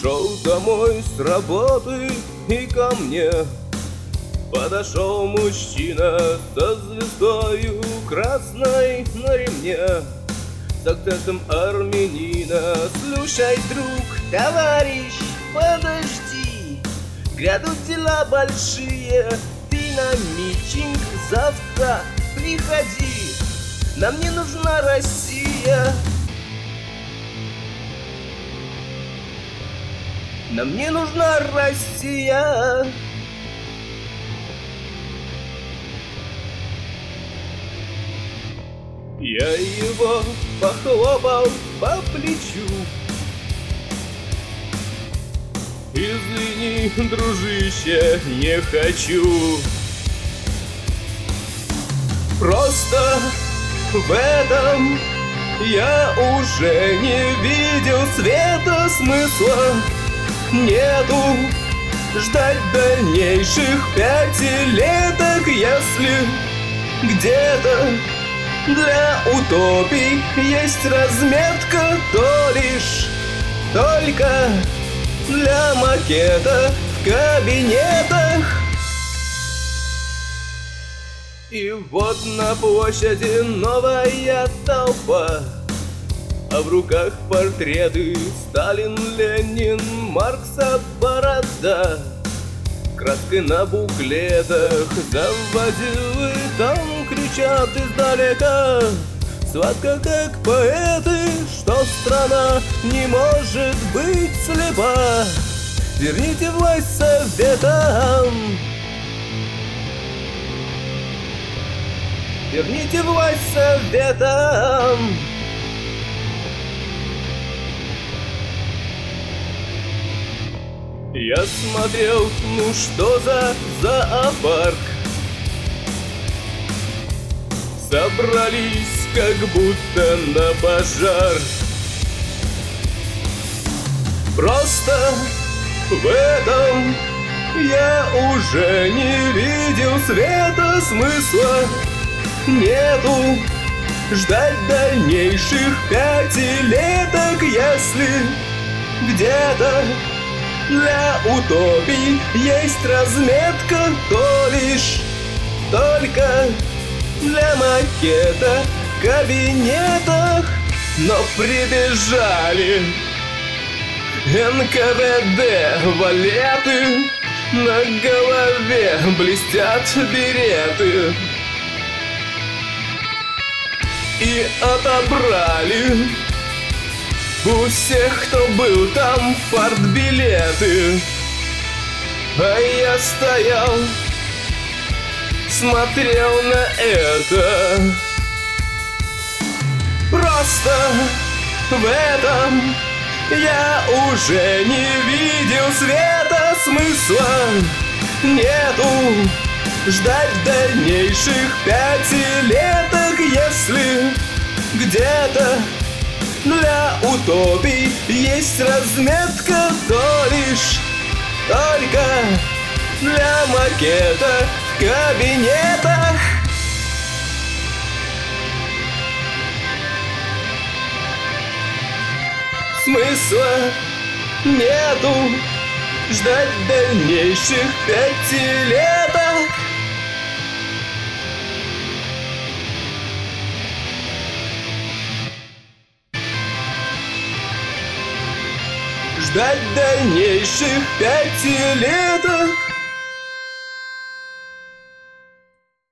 Шел домой с работы, и ко мне подошел мужчина со звездою красной на ремне, с акцентом армянина. Слушай, друг, товарищ, подожди, грядут дела большие, ты на митинг завтра приходи, нам не нужна Россия. Нам не нужна Россия. Я его похлопал по плечу. Извини, дружище, не хочу. Просто в этом я уже не видел света, смысла нету ждать дальнейших пятилеток, если где-то для утопий есть разметка, то лишь только для макета в кабинетах. И вот на площади новая толпа, а в руках портреты Сталин, Ленин, Маркса, борода. Краской на буклетах заводилы там кричат издалека, сладко как поэты, что страна не может быть слепа. Верните власть советам, верните власть советам. Я смотрел, ну что за зоопарк. Собрались как будто на пожар. Просто в этом я уже не видел света, смысла нету ждать дальнейших пятилеток, если где-то для утопий есть разметка, то лишь только для макета в кабинетах. Но прибежали НКВД, валеты, на голове блестят береты, и отобрали у всех, кто был там, партбилеты. А я стоял, смотрел на это. Просто в этом я уже не видел света, смысла нету ждать дальнейших пятилеток, если где-то для утопий есть разметка, то лишь только для макета в кабинетах. Смысла нету ждать дальнейших пятилеток. Ждать дальнейших пятилеток.